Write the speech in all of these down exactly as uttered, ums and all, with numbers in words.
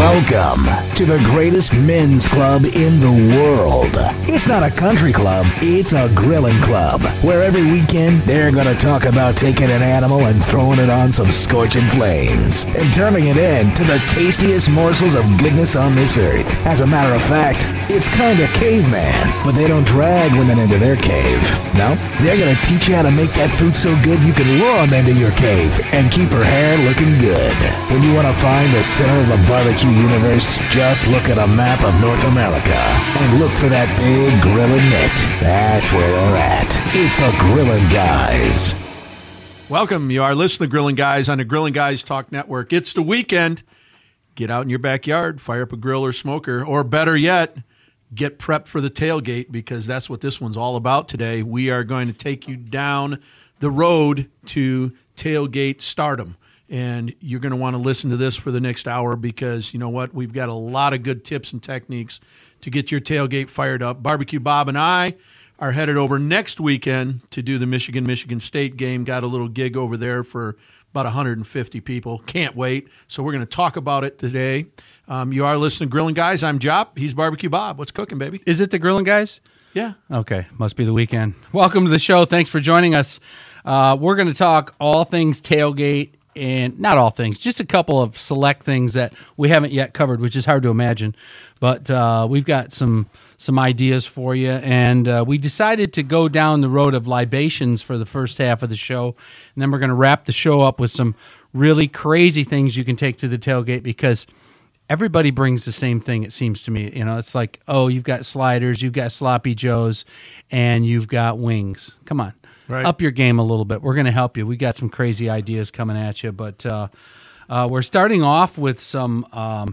Welcome to the greatest men's club in the world. It's not a country club, it's a grilling club, where every weekend they're going to talk about taking an animal and throwing it on some scorching flames and turning it into the tastiest morsels of goodness on this earth. As a matter of fact, it's kind of caveman, but they don't drag women into their cave. No, they're going to teach you how to make that food so good you can lure them into your cave and keep her hair looking good. When you want to find the center of the barbecue universe, just look at a map of North America and look for that big grilling mitt. That's where they're at. It's the Grilling Guys. Welcome. You are listening to Grilling Guys on the Grilling Guys Talk Network. It's the weekend. Get out in your backyard, fire up a grill or smoker, or better yet, get prepped for the tailgate, because that's what this one's all about today. We are going to take you down the road to tailgate stardom. And you're going to want to listen to this for the next hour, because you know what? We've got a lot of good tips and techniques to get your tailgate fired up. Barbecue Bob and I are headed over next weekend to do the Michigan-Michigan State game. Got a little gig over there for about one hundred fifty people. Can't wait. So we're going to talk about it today. Um, you are listening to Grilling Guys. I'm Jop. He's Barbecue Bob. What's cooking, baby? Is it the Grilling Guys? Yeah. Okay. Must be the weekend. Welcome to the show. Thanks for joining us. Uh, we're going to talk all things tailgate. And not all things, just a couple of select things that we haven't yet covered, which is hard to imagine. But uh, we've got some some ideas for you. And uh, we decided to go down the road of libations for the first half of the show. And then we're going to wrap the show up with some really crazy things you can take to the tailgate, because everybody brings the same thing, it seems to me. You know, it's like, oh, you've got sliders, you've got sloppy joes, and you've got wings. Come on. Right. Up your game a little bit. We're going to help you. We got some crazy ideas coming at you, but uh, uh, we're starting off with some um,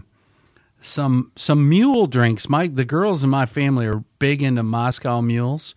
some some mule drinks. My the girls in my family are big into Moscow mules,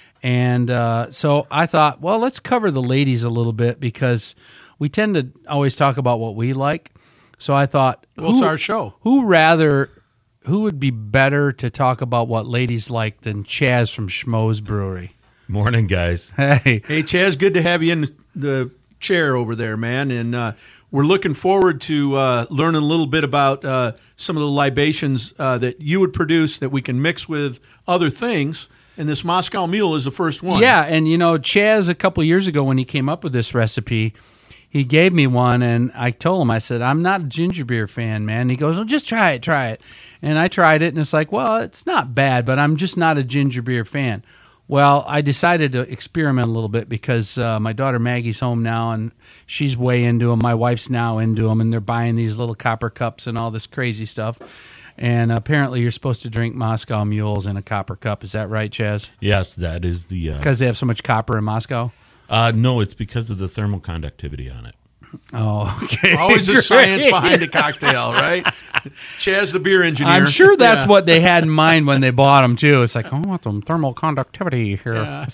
and uh, so I thought, well, let's cover the ladies a little bit, because we tend to always talk about what we like. So I thought, well, who, it's our show. Who rather? Who would be better to talk about what ladies like than Chaz from Schmoes Brewery? Morning, guys. Hey. Hey, Chaz, good to have you in the chair over there, man. And uh, we're looking forward to uh, learning a little bit about uh, some of the libations uh, that you would produce that we can mix with other things. And this Moscow Mule is the first one. Yeah, and, you know, Chaz, a couple of years ago when he came up with this recipe, he gave me one, and I told him, I said, I'm not a ginger beer fan, man. And he goes, well, just try it, try it. And I tried it, and it's like, well, it's not bad, but I'm just not a ginger beer fan. Well, I decided to experiment a little bit, because uh, my daughter Maggie's home now, and she's way into them. My wife's now into them, and they're buying these little copper cups and all this crazy stuff. And apparently you're supposed to drink Moscow Mules in a copper cup. Is that right, Chaz? Yes, that is the... Because uh, they have so much copper in Moscow? Uh, no, it's because of the thermal conductivity on it. Oh, okay. Always a science behind the cocktail, right? Chaz, the beer engineer. I'm sure that's yeah. what they had in mind when they bought them, too. It's like, oh, I want some thermal conductivity here. Yeah.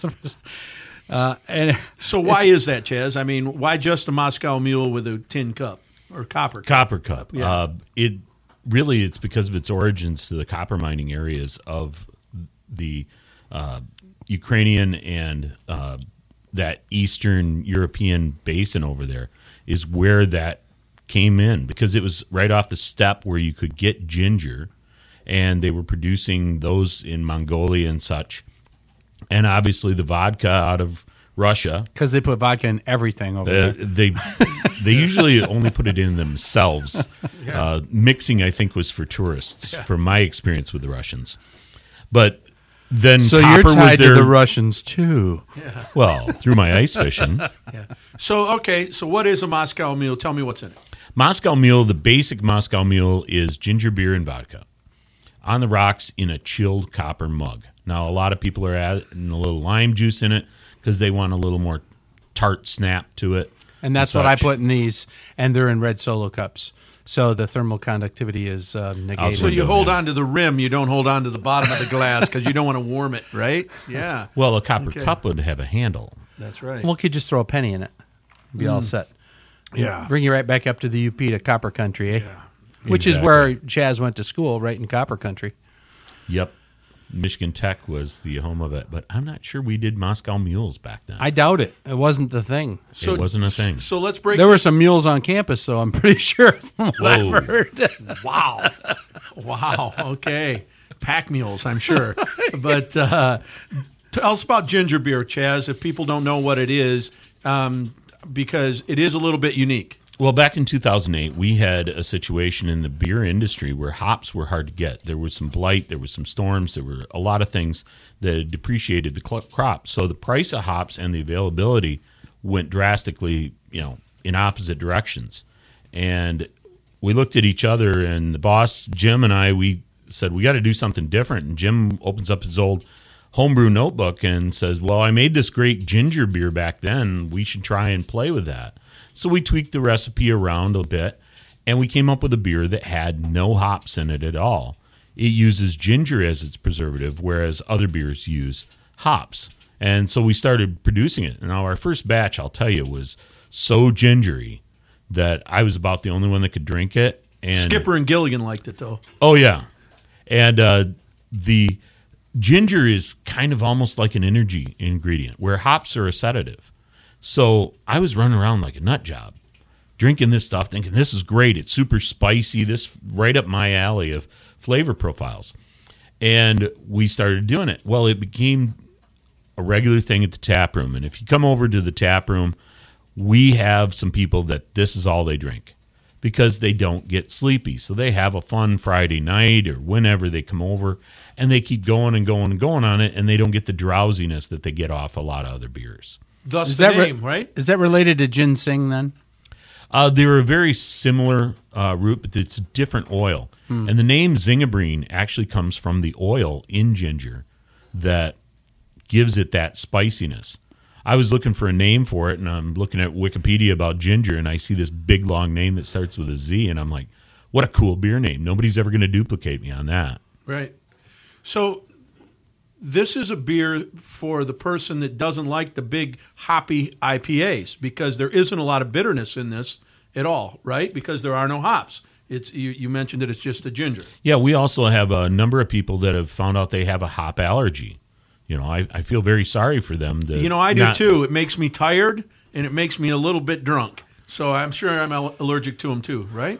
uh, and so why is that, Chaz? I mean, why just a Moscow Mule with a tin cup or copper cup? Copper cup. Yeah. Uh, it really, it's because of its origins to the copper mining areas of the uh, Ukrainian and uh, that Eastern European basin over there. Is where that came in, because it was right off the steppe where you could get ginger, and they were producing those in Mongolia and such, and obviously the vodka out of Russia, because they put vodka in everything over uh, there. They they usually only put it in themselves. Yeah. Uh, mixing, I think, was for tourists, yeah. from my experience with the Russians, but. Then so copper you're tied was their, to the Russians too. Yeah. Well, through my ice fishing. Yeah. So okay, so what is a Moscow Mule? Tell me what's in it. Moscow Mule, the basic Moscow Mule is ginger beer and vodka on the rocks in a chilled copper mug. Now, a lot of people are adding a little lime juice in it because they want a little more tart snap to it. And that's and what I put in these, and they're in red Solo cups. So the thermal conductivity is uh, negated. So you hold on to the rim, you don't hold on to the bottom of the glass, because you don't want to warm it, right? Yeah. Well, a copper okay. cup would have a handle. That's right. Well, you could just throw a penny in it. Be mm. all set. Yeah. Bring you right back up to the U P to Copper Country, eh? Yeah. Which exactly. is where Chaz went to school, right in Copper Country. Yep. Michigan Tech was the home of it, but I'm not sure we did Moscow Mules back then. I doubt it. It wasn't the thing. So, it wasn't a thing. So let's break. There were some mules on campus, so I'm pretty sure from what Whoa. I've heard. Wow. Wow. Okay. Pack mules, I'm sure. But uh, tell us about ginger beer, Chaz, if people don't know what it is, um, because it is a little bit unique. Well, back in two thousand eight, we had a situation in the beer industry where hops were hard to get. There was some blight, there was some storms, there were a lot of things that had depreciated the cl- crop. So the price of hops and the availability went drastically, you know, in opposite directions. And we looked at each other, and the boss, Jim, and I, we said, we got to do something different. And Jim opens up his old homebrew notebook and says, well, I made this great ginger beer back then. We should try and play with that. So we tweaked the recipe around a bit, and we came up with a beer that had no hops in it at all. It uses ginger as its preservative, whereas other beers use hops. And so we started producing it. Now, our first batch, I'll tell you, was so gingery that I was about the only one that could drink it. And Skipper and Gilligan liked it, though. Oh, yeah. And uh, the ginger is kind of almost like an energy ingredient, where hops are a sedative. So I was running around like a nut job, drinking this stuff, thinking this is great. It's super spicy. This right up my alley of flavor profiles. And we started doing it. Well, it became a regular thing at the tap room. And if you come over to the tap room, we have some people that this is all they drink because they don't get sleepy. So they have a fun Friday night or whenever they come over, and they keep going and going and going on it, and they don't get the drowsiness that they get off a lot of other beers. Thus Is the that re- name, right? Is that related to ginseng then? Uh, they're a very similar uh, root, but it's a different oil. Hmm. And the name Zingabrine actually comes from the oil in ginger that gives it that spiciness. I was looking for a name for it, and I'm looking at Wikipedia about ginger, and I see this big, long name that starts with a Z, and I'm like, what a cool beer name. Nobody's ever going to duplicate me on that. Right. So this is a beer for the person that doesn't like the big hoppy I P As because there isn't a lot of bitterness in this at all, right? Because there are no hops. It's you, you mentioned that it's just the ginger. Yeah, we also have a number of people that have found out they have a hop allergy. You know, I, I feel very sorry for them. To You know, I do not- too. It makes me tired and it makes me a little bit drunk. So I'm sure I'm al- allergic to them too, right?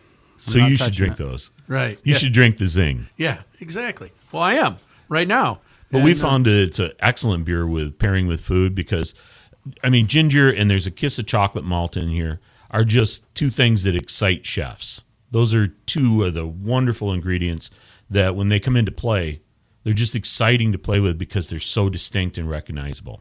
So not you should touching drink it. those. Right. You yeah. should drink the Zing. Yeah, exactly. Well, I am right now. But we And, uh, found that it's an excellent beer with pairing with food because, I mean, ginger and there's a kiss of chocolate malt in here are just two things that excite chefs. Those are two of the wonderful ingredients that when they come into play, they're just exciting to play with because they're so distinct and recognizable.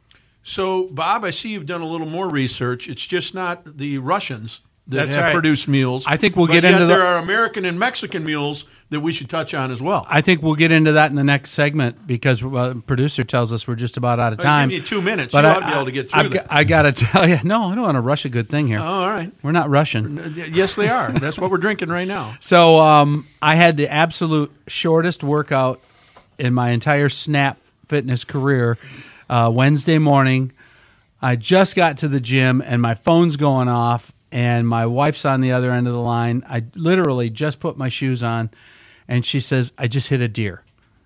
So, Bob, I see you've done a little more research. It's just not the Russians that That's have right. produced mules. I think we'll but get yet into the- there are American and Mexican mules that we should touch on as well. I think we'll get into that in the next segment because uh, producer tells us we're just about out of I'll time. give you two minutes. But you I, ought to be able to get through I've that. got, I got to tell you, no, I don't want to rush a good thing here. Oh, all right. We're not rushing. Yes, they are. That's what we're drinking right now. So um, I had the absolute shortest workout in my entire Snap fitness career uh, Wednesday morning. I just got to the gym and my phone's going off and my wife's on the other end of the line. I literally just put my shoes on and she says, I just hit a deer.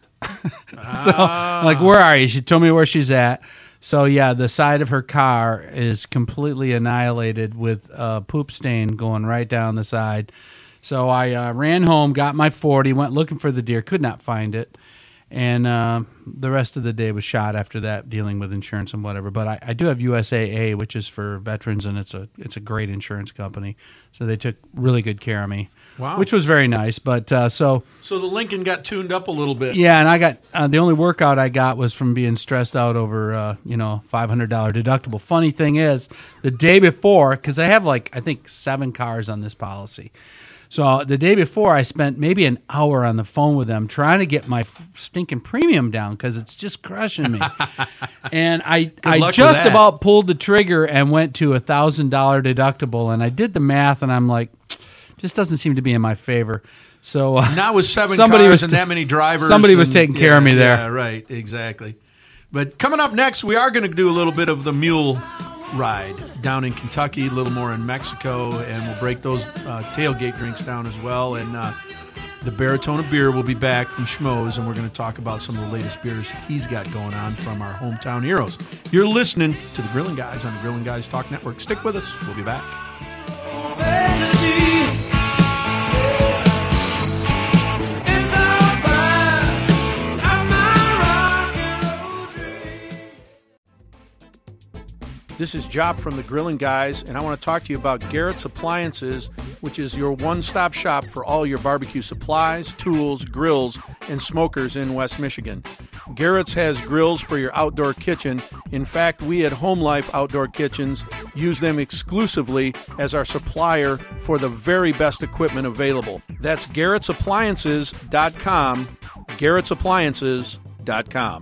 So I'm like, where are you? She told me where she's at. So yeah, the side of her car is completely annihilated with a poop stain going right down the side. So I uh, ran home, got my forty, went looking for the deer, could not find it. And uh, the rest of the day was shot after that, dealing with insurance and whatever. But I, I do have U S A A, which is for veterans, and it's a it's a great insurance company. So they took really good care of me, Wow. which was very nice. But uh, so So the Lincoln got tuned up a little bit. yeah, and I got uh, the only workout I got was from being stressed out over uh, you know five hundred dollar deductible. Funny thing is, the day before, because I have like I think seven cars on this policy. So uh, the day before, I spent maybe an hour on the phone with them trying to get my f- stinking premium down because it's just crushing me. And I, I luck with just that. about pulled the trigger and went to a one thousand dollar deductible. And I did the math, and I'm like, just doesn't seem to be in my favor. So uh, Not with seven somebody cars was and ta- that many drivers. somebody was and- taking care of me there. Yeah, right, exactly. But coming up next, we are going to do a little bit of the mule ride down in Kentucky, a little more in Mexico, and we'll break those uh, tailgate drinks down as well. And uh, the Baritone Beer will be back from Schmoes, and we're going to talk about some of the latest beers he's got going on from our hometown heroes. You're listening to the Grilling Guys on the Grilling Guys Talk Network. Stick with us. We'll be back. This is Job from the Grilling Guys, and I want to talk to you about Garrett's Appliances, which is your one-stop shop for all your barbecue supplies, tools, grills, and smokers in West Michigan. Garrett's has grills for your outdoor kitchen. In fact, we at Home Life Outdoor Kitchens use them exclusively as our supplier for the very best equipment available. That's Garrett's Appliances dot com, Garrett's Appliances dot com.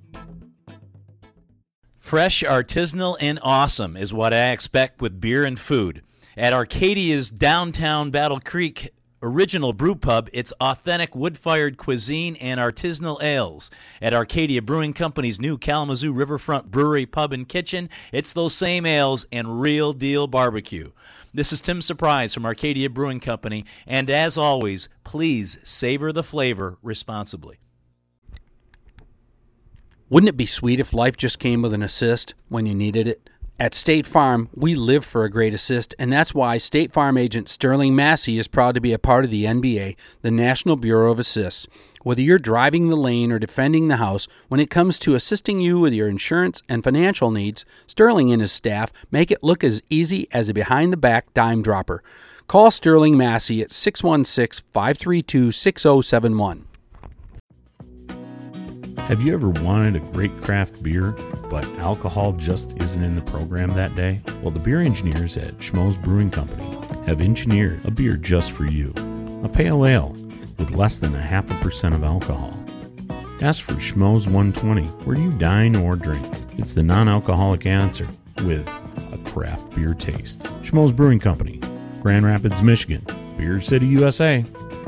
Fresh, artisanal, and awesome is what I expect with beer and food. At Arcadia's downtown Battle Creek original brew pub, it's authentic wood-fired cuisine and artisanal ales. At Arcadia Brewing Company's new Kalamazoo Riverfront Brewery Pub and Kitchen, it's those same ales and real-deal barbecue. This is Tim Surprise from Arcadia Brewing Company, and as always, please savor the flavor responsibly. Wouldn't it be sweet if life just came with an assist when you needed it? At State Farm, we live for a great assist, and that's why State Farm agent Sterling Massey is proud to be a part of the N B A, the National Bureau of Assists. Whether you're driving the lane or defending the house, when it comes to assisting you with your insurance and financial needs, Sterling and his staff make it look as easy as a behind-the-back dime dropper. Call Sterling Massey at six one six, five three two, six zero seven one. Have you ever wanted a great craft beer, but alcohol just isn't in the program that day? Well, the beer engineers at Schmoes Brewing Company have engineered a beer just for you. A pale ale with less than a half a percent of alcohol. Ask for Schmoes one twenty where you dine or drink. It's the non-alcoholic answer with a craft beer taste. Schmoes Brewing Company, Grand Rapids, Michigan. Beer City, U S A.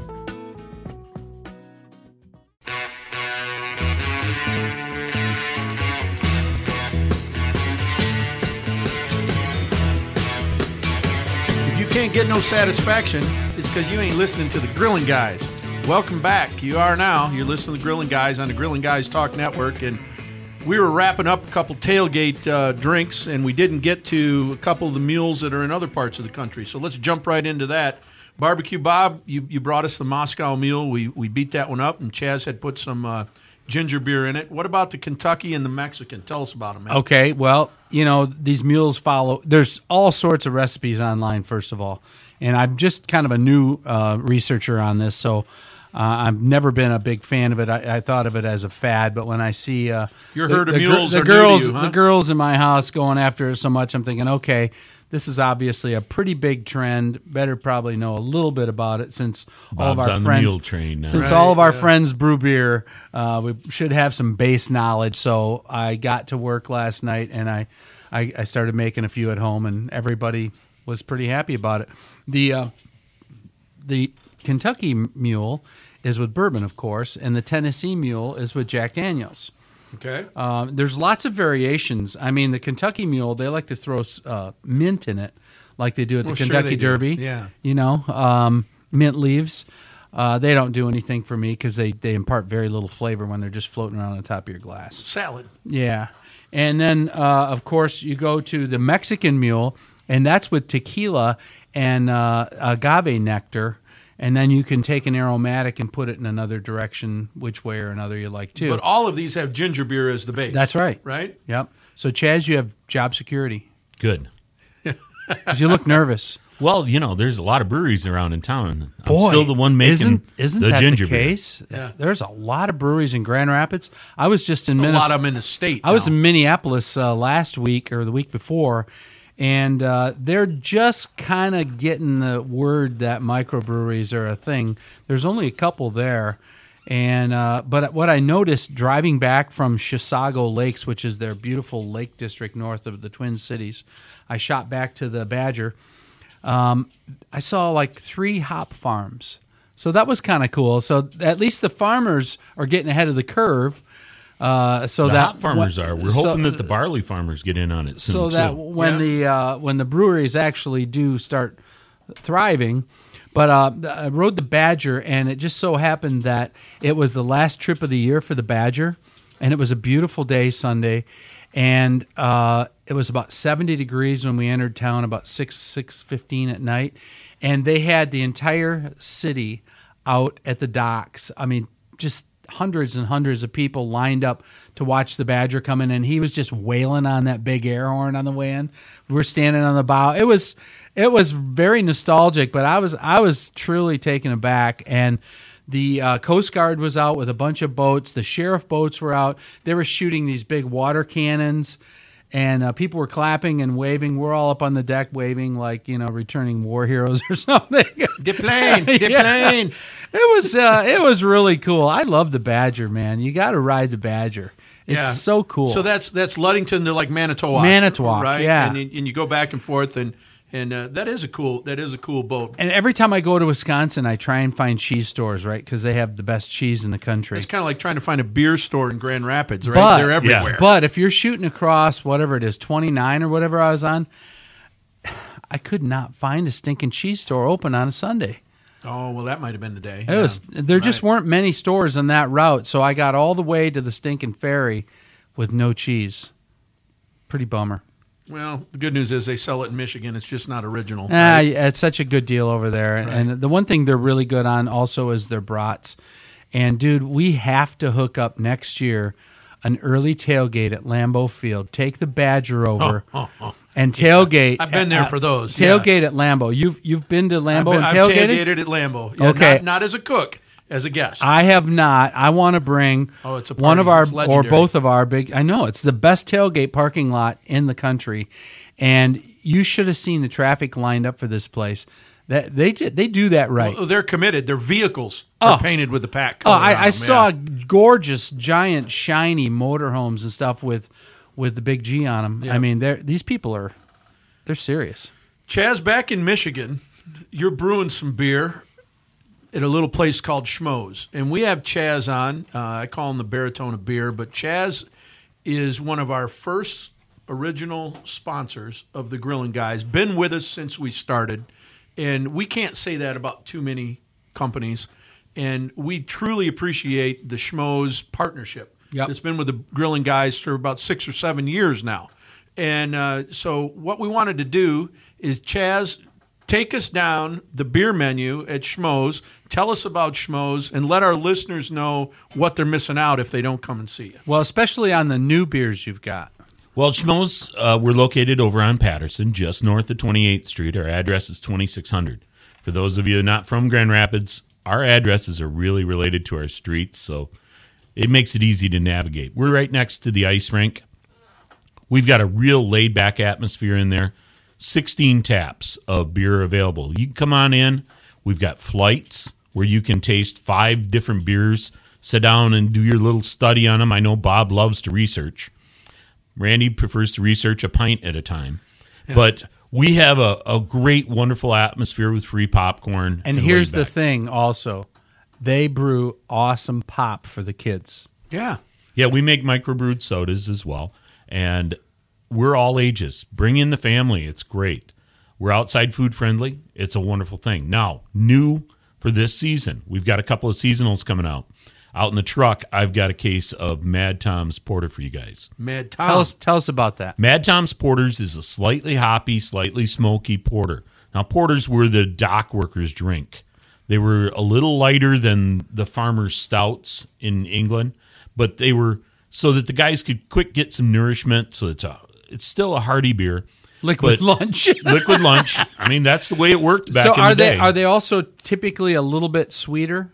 Can't get no satisfaction is because you ain't listening to the Grilling Guys. Welcome back. You are now. You're listening to the Grilling Guys on the Grilling Guys Talk Network, and we were wrapping up a couple tailgate uh, drinks, and we didn't get to a couple of the mules that are in other parts of the country. So let's jump right into that. Barbecue Bob, you, you brought us the Moscow Mule. We we beat that one up, and Chaz had put some uh, ginger beer in it. What about the Kentucky and the Mexican? Tell us about them, man. Okay, well, you know, these mules follow. There's all sorts of recipes online, first of all. And I'm just kind of a new uh, researcher on this, so uh, I've never been a big fan of it. I, I thought of it as a fad, but when I see uh, your herd the, of the, mules the, are girls, new to you, huh? the girls in my house going after it so much, I'm thinking, okay, this is obviously a pretty big trend. Better probably know a little bit about it since Bob's all of our on friends, the mule train now. since Right, all of our yeah. friends brew beer, uh, we should have some base knowledge. So I got to work last night and I, I, I started making a few at home, and everybody was pretty happy about it. The uh, the Kentucky Mule is with bourbon, of course, and the Tennessee Mule is with Jack Daniels. Okay. Um, there's lots of variations. I mean, the Kentucky Mule, they like to throw uh, mint in it, like they do at the Well, sure Kentucky they do. Derby. Yeah. You know, um, mint leaves. Uh, they don't do anything for me because they, they impart very little flavor when they're just floating around on the top of your glass. Salad. Yeah. And then, uh, of course, you go to the Mexican Mule, and that's with tequila and uh, agave nectar. And then you can take an aromatic and put it in another direction, which way or another you like too. But all of these have ginger beer as the base. That's right. Right? Yep. So, Chaz, you have job security Good. because you look nervous. Well, you know, there's a lot of breweries around in town. I'm Boy, still the one making isn't, isn't the that ginger the beer. case? Yeah. There's a lot of breweries in Grand Rapids. I was just in A Minnesota. lot of them in the state. I was now. in Minneapolis uh, last week or the week before, and uh, they're just kind of getting the word that microbreweries are a thing. There's only a couple there, and uh, but what I noticed driving back from Chisago Lakes, which is their beautiful lake district north of the Twin Cities, I shot back to the Badger. Um, I saw like three hop farms, so that was kind of cool. So at least the farmers are getting ahead of the curve. Uh, so The that hop farmers what- are. We're so- hoping that the barley farmers get in on it soon, so that too. when Yeah. the uh, when the breweries actually do start thriving. But uh, I rode the Badger, and it just so happened that it was the last trip of the year for the Badger, and it was a beautiful day Sunday, and uh, it was about seventy degrees when we entered town, about six, six fifteen at night, and they had the entire city out at the docks. I mean, just hundreds and hundreds of people lined up to watch the Badger come in, and he was just wailing on that big air horn on the way in. We were standing on the bow. It was it was very nostalgic, but I was I was truly taken aback. And the uh, Coast Guard was out with a bunch of boats. The sheriff boats were out. They were shooting these big water cannons, and uh, people were clapping and waving. We're all up on the deck waving like, you know, returning war heroes or something. De plane, de Yeah. plane. It was uh, it was really cool. I love the Badger, man. You got to ride the Badger. It's Yeah. so cool. So that's that's Ludington to like Manitowoc. Manitowoc, right? yeah. And, you- and you go back and forth, and and uh, that is a cool that is a cool boat. and every time I go to Wisconsin, I try and find cheese stores, right? Because they have the best cheese in the country. It's kind of like trying to find a beer store in Grand Rapids, right? But- They're everywhere. But if you're shooting across whatever it is, twenty-nine or whatever I was on, I could not find a stinking cheese store open on a Sunday. Oh well, that might have been the day. It was there just weren't many stores on that route, so I got all the way to the stinking ferry with no cheese. Pretty bummer. Well, the good news is they sell it in Michigan. It's just not original. Ah, right? yeah, it's such a good deal over there. And the one thing they're really good on also is their brats. And dude, we have to hook up next year an early tailgate at Lambeau Field. Take the Badger over and tailgate. I've been there at- for those, yeah. Tailgate at Lambeau. You've you've been to I've, Lambeau been, and I've tailgated? tailgated at Lambeau. Yeah, Okay. not, not as a cook, as a guest. I have not. I want to bring Oh, it's a one of party. our It's or legendary. both of our big. I know it's the best tailgate parking lot in the country, and you should have seen the traffic lined up for this place. That they ju- they do that right. Oh, they're committed. Their vehicles are Oh. painted with the pack Oh, color on I, I them, saw yeah. gorgeous, giant, shiny motorhomes and stuff with with the big G on them. Yeah. I mean, they're these people are they're serious. Chaz, back in Michigan, you're brewing some beer at a little place called Schmoes. And we have Chaz on. Uh, I call him the baritone of beer, but Chaz is one of our first original sponsors of the Grillin' Guys. Been with us since we started. And we can't say that about too many companies. And we truly appreciate the Schmoes partnership. Yep. It's been with the Grillin' Guys for about six or seven years now. And uh, so what we wanted to do is, Chaz, take us down the beer menu at Schmoes, tell us about Schmoes, and let our listeners know what they're missing out if they don't come and see you. Well, especially on the new beers you've got. Well, Schmoes, uh, we're located over on Patterson, just north of twenty-eighth Street. Our address is twenty-six hundred. For those of you not from Grand Rapids, our addresses are really related to our streets, so it makes it easy to navigate. We're right next to the ice rink. We've got a real laid-back atmosphere in there. sixteen taps of beer available. You can come on in. We've got flights where you can taste five different beers, sit down and do your little study on them. I know Bob loves to research. Randy prefers to research a pint at a time. Yeah. But we have a, a great, wonderful atmosphere with free popcorn. And, and here's laid the back. thing also. They brew awesome pop for the kids. Yeah. Yeah, we make microbrewed sodas as well. And we're all ages. Bring in the family. It's great. We're outside food friendly. It's a wonderful thing. Now, new for this season, we've got a couple of seasonals coming out. Out in the truck, I've got a case of Mad Tom's Porter for you guys. Mad Tom. Tell us tell us about that. Mad Tom's Porters is a slightly hoppy, slightly smoky porter. Now, porters were the dock workers' drink. They were a little lighter than the farmers' stouts in England, but they were so that the guys could quick get some nourishment. So it's a it's still a hearty beer. Liquid but- lunch. Liquid lunch. I mean, that's the way it worked back so in are the they day. are they also typically a little bit sweeter?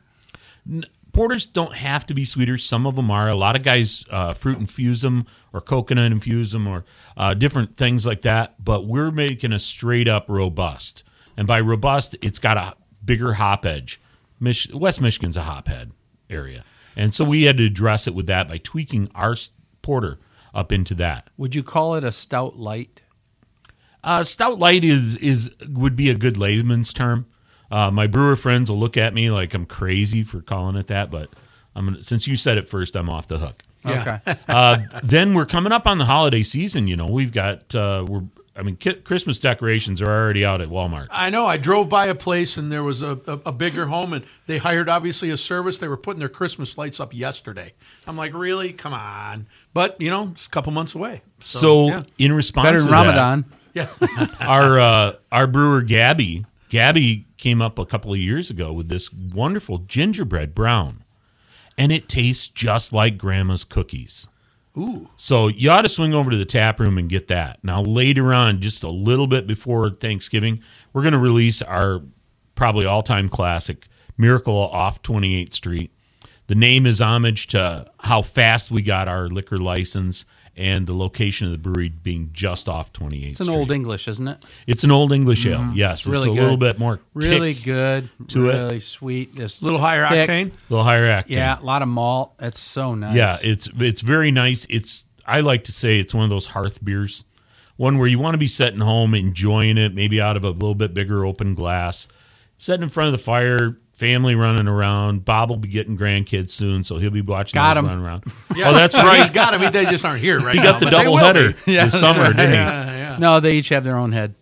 Porters don't have to be sweeter. Some of them are. A lot of guys uh, fruit infuse them or coconut infuse them or uh, different things like that. But we're making a straight up robust. And by robust, it's got a bigger hop edge. Mich- West Michigan's a hophead area. And so we had to address it with that by tweaking our s- porter up into that. Would you call it a stout light? Uh, stout light is is would be a good layman's term. Uh, my brewer friends will look at me like I'm crazy for calling it that, but I'm gonna, since you said it first, I'm off the hook. Yeah. Okay. Uh, then we're coming up on the holiday season. You know, we've got uh, we're I mean, ki- Christmas decorations are already out at Walmart. I know. I drove by a place and there was a, a, a bigger home, and they hired obviously a service. They were putting their Christmas lights up yesterday. I'm like, really? Come on. But, you know, it's a couple months away. So, So, yeah. in response Better to than Ramadan. Yeah. that, our uh, our brewer Gabby, Gabby came up a couple of years ago with this wonderful gingerbread brown, and it tastes just like Grandma's cookies. Ooh. So you ought to swing over to the tap room and get that. Now, later on, just a little bit before Thanksgiving, we're going to release our probably all-time classic, Miracle off twenty-eighth Street. The name is homage to how fast we got our liquor license and the location of the brewery being just off twenty-eighth It's an Street. old English, isn't it? It's an old English ale, yes. It's really it's a good. little bit more Really kick, good. to it. really sweet. Just A little higher thick. octane. a little higher acting. Yeah, a lot of malt. That's so nice. Yeah, it's it's very nice. It's I like to say it's one of those hearth beers, one where you want to be sitting home enjoying it, maybe out of a little bit bigger open glass, sitting in front of the fire, family running around. Bob will be getting grandkids soon, so he'll be watching Got those 'em. run around. Yeah. Oh, that's He's right. got them. They just aren't here right He now. got the but they double will header be. Yeah, this that's summer, right. didn't he? Yeah, yeah. No, they each have their own head.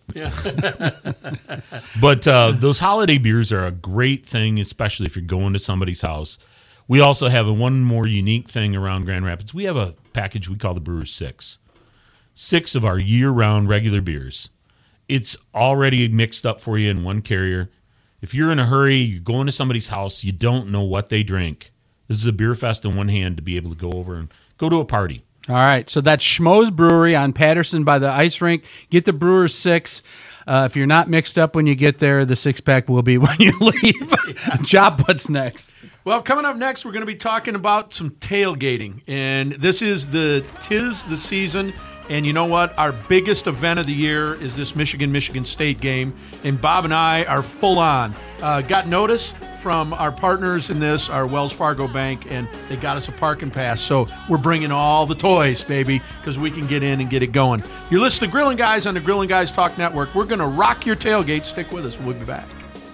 But uh, those holiday beers are a great thing, especially if you're going to somebody's house. We also have a one more unique thing around Grand Rapids. We have a package we call the Brewer's Six. Six of our year-round regular beers. It's already mixed up for you in one carrier. If you're in a hurry, you're going to somebody's house, you don't know what they drink. This is a beer fest in one hand to be able to go over and go to a party. All right, so that's Schmoes Brewery on Patterson by the ice rink. Get the Brewer's Six. Uh, if you're not mixed up when you get there, the six-pack will be when you leave. Job, what's next? Well, coming up next, we're going to be talking about some tailgating. And this is the tis the season. And you know what? Our biggest event of the year is this Michigan-Michigan State game. And Bob and I are full on. Uh, got notice from our partners in this, our Wells Fargo Bank, and they got us a parking pass. So we're bringing all the toys, baby, because we can get in and get it going. You're listening to Grilling Guys on the Grilling Guys Talk Network. We're going to rock your tailgate. Stick with us. We'll be back.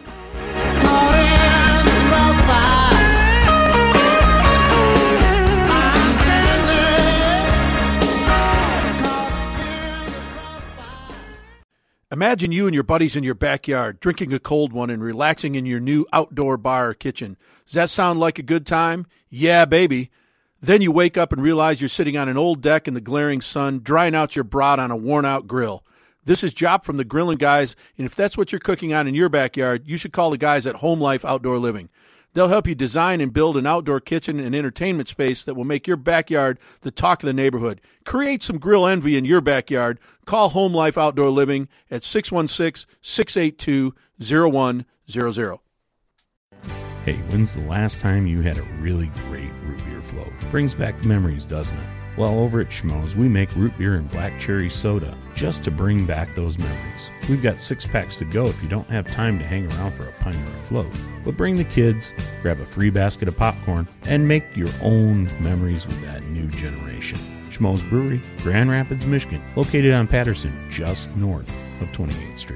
Imagine you and your buddies in your backyard drinking a cold one and relaxing in your new outdoor bar or kitchen. Does that sound like a good time? Yeah, baby. Then you wake up and realize you're sitting on an old deck in the glaring sun, drying out your brat on a worn-out grill. This is Jop from the Grilling Guys, and if that's what you're cooking on in your backyard, you should call the guys at Home Life Outdoor Living. They'll help you design and build an outdoor kitchen and entertainment space that will make your backyard the talk of the neighborhood. Create some grill envy in your backyard. Call Home Life Outdoor Living at six one six, six eight two, zero one zero zero. Hey, when's the last time you had a really great root beer float? Brings back memories, doesn't it? Well, over at Schmoes, we make root beer and black cherry soda just to bring back those memories. We've got six packs to go if you don't have time to hang around for a pint or a float. But bring the kids, grab a free basket of popcorn, and make your own memories with that new generation. Schmoes Brewery, Grand Rapids, Michigan, located on Patterson, just north of twenty-eighth Street.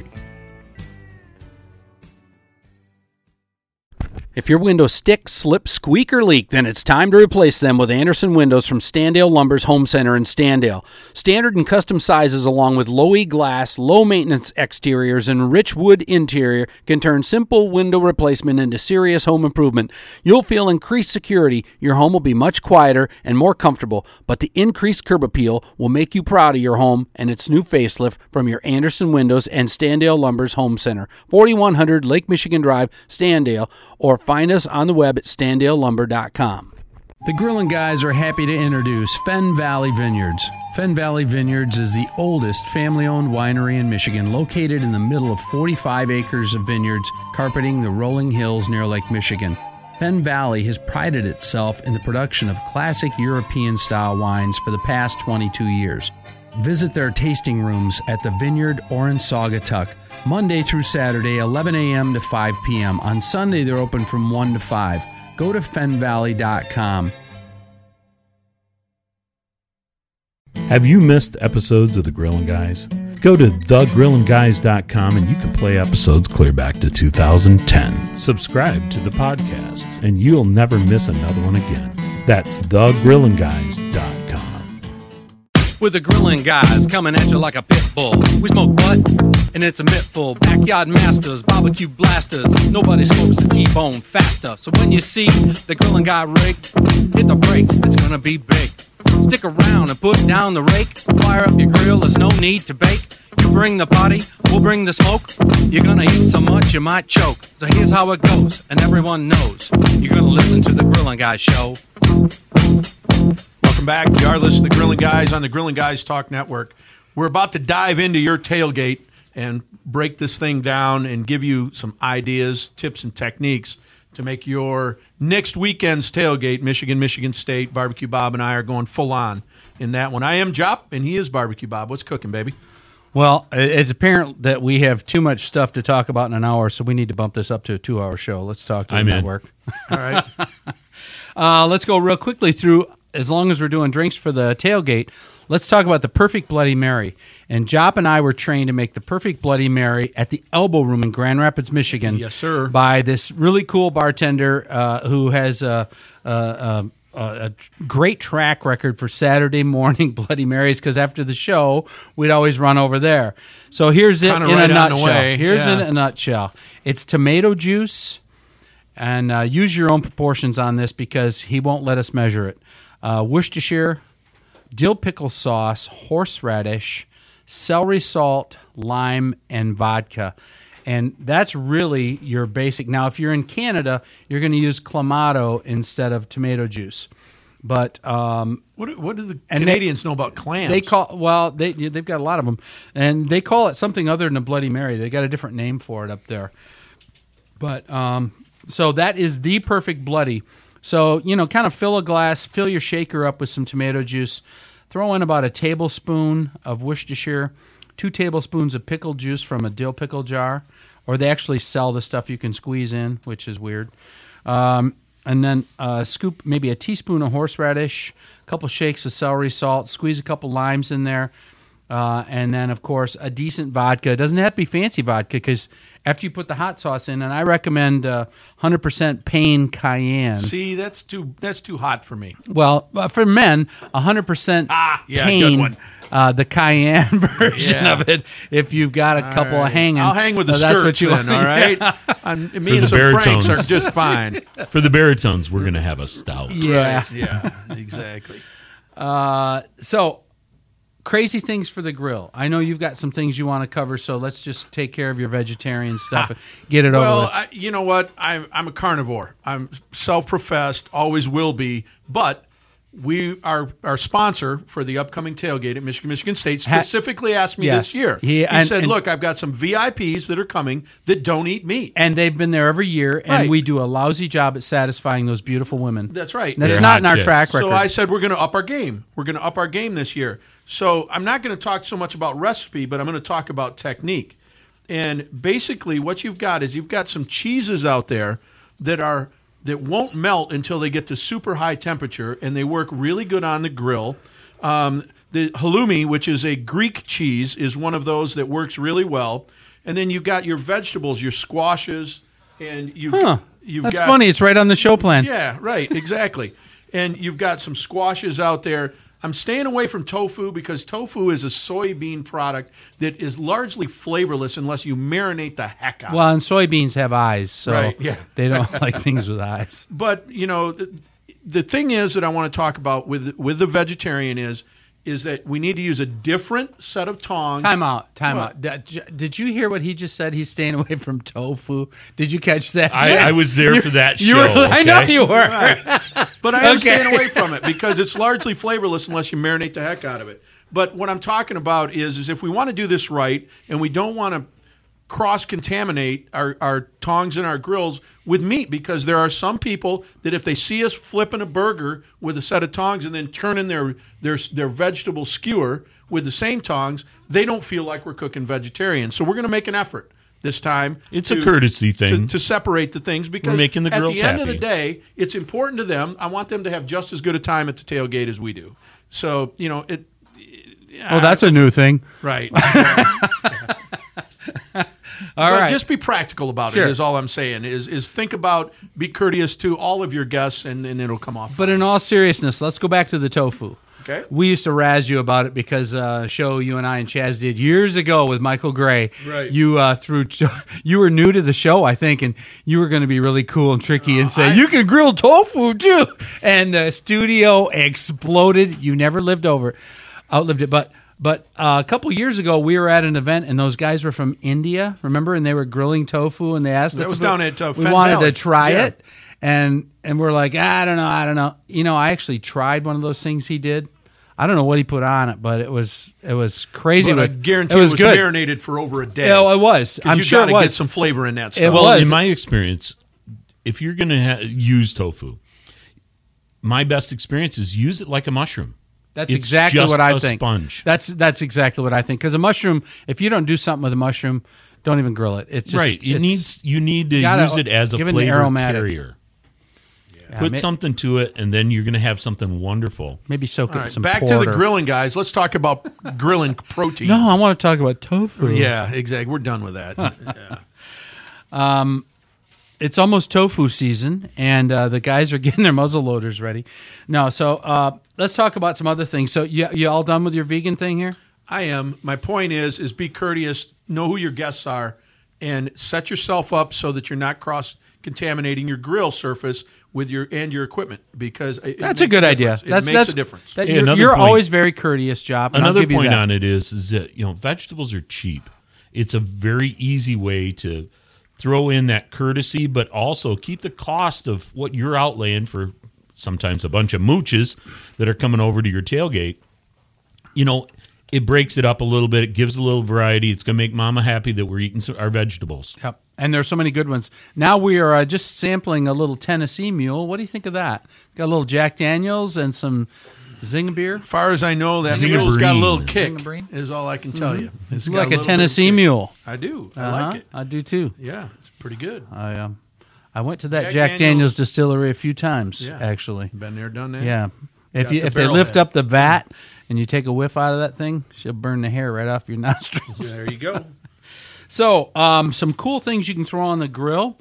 If your windows stick, slip, squeak, or leak, then it's time to replace them with Anderson Windows from Standale Lumber's Home Center in Standale. Standard and custom sizes along with low-E glass, low-maintenance exteriors, and rich wood interior can turn simple window replacement into serious home improvement. You'll feel increased security, your home will be much quieter and more comfortable, but the increased curb appeal will make you proud of your home and its new facelift from your Anderson Windows and Standale Lumber's Home Center, forty-one hundred Lake Michigan Drive, Standale, or find us on the web at standale lumber dot com. The Grilling Guys are happy to introduce Fenn Valley Vineyards. Fenn Valley Vineyards is the oldest family-owned winery in Michigan, located in the middle of forty-five acres of vineyards carpeting the rolling hills near Lake Michigan. Fenn Valley has prided itself in the production of classic European-style wines for the past twenty-two years. Visit their tasting rooms at the Vineyard or in Saugatuck, Monday through Saturday, eleven a.m. to five p.m. On Sunday, they're open from one to five. Go to fen valley dot com. Have you missed episodes of The Grillin' Guys? Go to the grillin guys dot com and you can play episodes clear back to two thousand ten. Subscribe to the podcast and you'll never miss another one again. That's the grillin guys dot com. with the grilling guys coming at you like a pit bull. We smoke butt, and it's a mittful. Backyard masters, barbecue blasters. Nobody smokes the T-bone faster. So when you see the grilling guy rig, hit the brakes, it's gonna be big. Stick around and put down the rake. Fire up your grill, there's no need to bake. You bring the party, we'll bring the smoke. You're gonna eat so much you might choke. So here's how it goes, and everyone knows. You're gonna listen to the Grilling Guys Show. Welcome back. You are listening to Grilling Guys on the Grilling Guys Talk Network. We're about to dive into your tailgate and break this thing down and give you some ideas, tips, and techniques to make your next weekend's tailgate, Michigan, Michigan State. Barbecue Bob and I are going full on in that one. I am Jop, and he is Barbecue Bob. What's cooking, baby? Well, it's apparent that we have too much stuff to talk about in an hour, so we need to bump this up to a two-hour show. Let's talk to the I'm in. network. All right. uh, let's go real quickly through, as long as we're doing drinks for the tailgate, let's talk about the perfect Bloody Mary. And Jop and I were trained to make the perfect Bloody Mary at the Elbow Room in Grand Rapids, Michigan. Yes, sir. By this really cool bartender uh, who has a, a, a, a great track record for Saturday morning Bloody Marys, because after the show, we'd always run over there. So here's it Kinda in right a on the nutshell. way. Here's Yeah. it in a nutshell. It's tomato juice, and uh, use your own proportions on this because he won't let us measure it. Uh, Worcestershire, dill pickle sauce, horseradish, celery salt, lime, and vodka. And that's really your basic. Now, if you're in Canada, you're going to use Clamato instead of tomato juice. But um, What, do- what do the And they- Canadians know about clams? they call well, they they've got a lot of them, and they call it something other than a Bloody Mary. They got a different name for it up there. But um, so that is the perfect Bloody. So you know, kind of fill a glass, fill your shaker up with some tomato juice. Throw in about a tablespoon of Worcestershire, two tablespoons of pickle juice from a dill pickle jar, or they actually sell the stuff you can squeeze in, which is weird. Um, and then uh, scoop maybe a teaspoon of horseradish, a couple shakes of celery salt, squeeze a couple limes in there, uh, and then, of course, a decent vodka. It doesn't have to be fancy vodka because after you put the hot sauce in, and I recommend uh, one hundred percent Pain Cayenne. See, that's too that's too hot for me. Well, uh, for men, one hundred percent Ah, yeah, Pain, good one. Uh, the Cayenne version Yeah. of it. If you've got a couple All of right. hanging, I'll hang with the uh, that's skirts what you then, want. all right? I'm, me For and the some Franks baritones. are just fine. For the baritones, we're going to have a stout. Yeah. Yeah, exactly. Uh, so, crazy things for the grill. I know you've got some things you want to cover, so let's just take care of your vegetarian stuff and get it over Well, with. I, you know what? I'm I'm a carnivore. I'm self-professed, always will be. But we our our sponsor for the upcoming tailgate at Michigan Michigan State Ha- specifically asked me Yes. this year. He- He, and- said, and- "Look, I've got some V I Ps that are coming that don't eat meat." And they've been there every year, and Right. we do a lousy job at satisfying those beautiful women. That's right. That's They're not hot in our chicks. track record. So I said we're going to up our game. We're going to up our game this year. So I'm not going to talk so much about recipe, but I'm going to talk about technique. And basically, what you've got is you've got some cheeses out there that are that won't melt until they get to super high temperature, and they work really good on the grill. Um, the halloumi, which is a Greek cheese, is one of those that works really well. And then you've got your vegetables, your squashes, and you've, Huh. you've That's got funny. It's right on the show plan. yeah, right, exactly. And you've got some squashes out there. I'm staying away from tofu because tofu is a soybean product that is largely flavorless unless you marinate the heck out. Well, and soybeans have eyes, so Right, yeah. they don't like things with eyes. But you know, the, the thing is that I want to talk about with with the vegetarian is is that we need to use a different set of tongs. Time out. Time What? out. Did, did you hear what he just said? He's staying away from tofu. Did you catch that? I, I was there for that You show. were, I know okay? you were. But I am Okay. staying away from it because it's largely flavorless unless you marinate the heck out of it. But what I'm talking about is, is if we want to do this right and we don't want to cross-contaminate our, our tongs and our grills with meat, because there are some people that if they see us flipping a burger with a set of tongs and then turning their, their, their vegetable skewer with the same tongs, they don't feel like we're cooking vegetarian. So we're going to make an effort this time. It's a courtesy thing. To, to separate the things, because making the at grills the end of the happy. day, it's important to them. I want them to have just as good a time at the tailgate as we do. So, you know, it. Oh, that's a new thing. Right. All But right. just be practical about Sure. it is all I'm saying. Is is think about, be courteous to all of your guests, and, and it'll come off. But in all seriousness, let's go back to the tofu. Okay. We used to razz you about it because uh, a show you and I and Chaz did years ago with Michael Gray. Right. You uh, threw. You were new to the show, I think, and you were going to be really cool and tricky and say I- you can grill tofu too. And the studio exploded. You never lived over, outlived it, but. But uh, a couple years ago, we were at an event, and those guys were from India, remember? And they were grilling tofu, and they asked That us was if down we- at, uh, we Fenn wanted Valley. to try Yeah. it, and and we're like, I don't know, I don't know. You know, I actually tried one of those things he did. I don't know what he put on it, but it was it was crazy. But I with- guarantee it was, good. marinated for over a day. Yeah, it was. 'Cause I'm you sure gotta it was. get some flavor in that stuff. It Well, was. in my experience, if you're going to ha- use tofu, my best experience is use it like a mushroom. That's It's exactly just what I a think. sponge. That's that's exactly what I think. Because a mushroom, if you don't do something with a mushroom, don't even grill it. It's just right. It it's- needs you need to gotta use it as a give it an flavor aromatic. carrier. Yeah, Put ma- something to it, and then you're going to have something wonderful. maybe soak it All in right, some back porter. to the grilling, guys. Let's talk about grilling protein. No, I want to talk about tofu. Yeah, exactly. We're done with that. Yeah. It's almost tofu season, and uh, the guys are getting their muzzle loaders ready. No, so uh, let's talk about some other things. So you you all done with your vegan thing here? I am. My point is, is be courteous, know who your guests are, and set yourself up so that you're not cross contaminating your grill surface with your and your equipment because it, That's it a good makes idea. difference. It that's makes that's a difference. That Hey, you're another you're point- always very courteous, Job. and I'll Another give you point that. on it is is that you know vegetables are cheap. It's a very easy way to throw in that courtesy, but also keep the cost of what you're outlaying for sometimes a bunch of mooches that are coming over to your tailgate. You know, it breaks it up a little bit. It gives a little variety. It's going to make Mama happy that we're eating some, our vegetables. Yep. And there's so many good ones. Now we are uh, just sampling a little Tennessee Mule. What do you think of that? Got a little Jack Daniels and some Zing beer. As far as I know, that Zingabreen. mule's got a little kick. Zingabreen? Is all I can tell you. It's You got like a little bit of Tennessee kick. Mule? I do. I Uh-huh. like it. I do too. Yeah, it's pretty good. I um, I went to that Jack Jack, Daniels- Daniels distillery a few times. Yeah. Actually, Been there, done that. yeah. If Got you the if they barrel lift head. up the vat and you take a whiff out of that thing, she'll burn the hair right off your nostrils. There you go. So, um, some cool things you can throw on the grill: